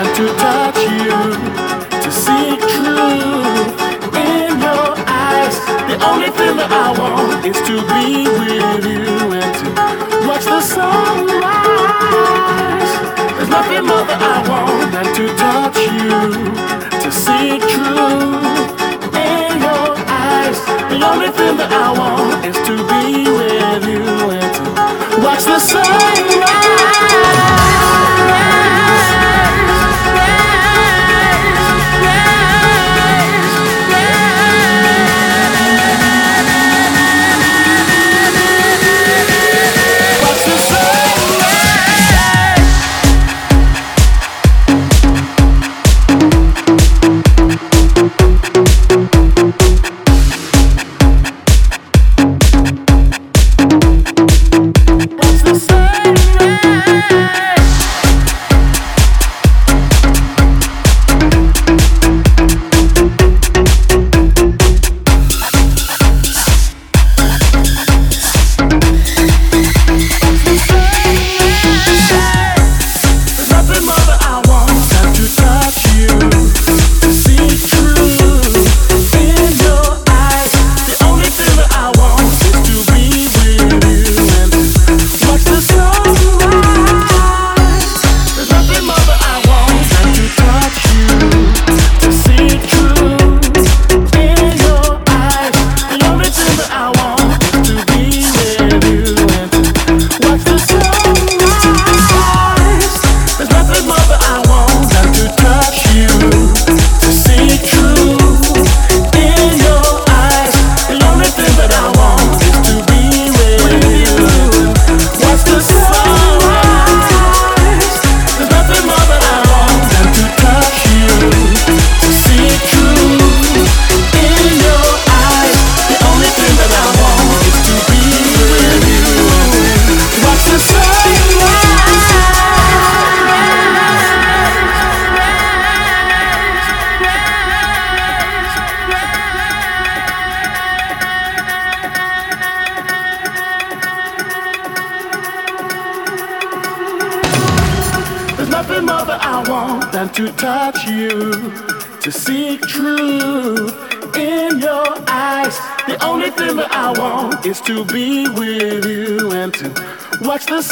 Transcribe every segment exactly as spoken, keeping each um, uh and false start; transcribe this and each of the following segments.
than to touch you, to see truth in your eyes. The only thing that I want is to be with you and to watch the sunrise. There's nothing more that I want than to touch you, to see truth in your eyes. The only thing that I want is to be with you and to watch the sunrise. Nothing more that I want than to touch you, to see truth in your eyes. The only thing that I want is to be with you and to watch the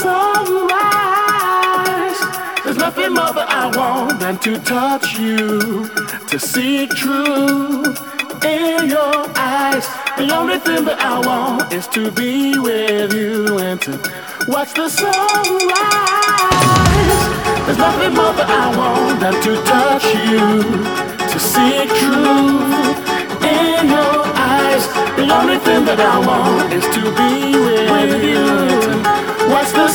sunrise. There's nothing more that I want than to touch you, to see truth in your eyes. The only thing that I want is to be with you and to watch the sunrise. There's nothing more that I want than to touch you, to see truth in your eyes. The only thing that I want is to be with you and watch the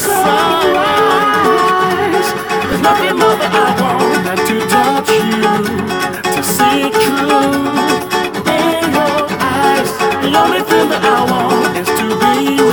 sunrise. There's nothing more that I want than to touch you, to see truth in your eyes. The only thing that I want is to be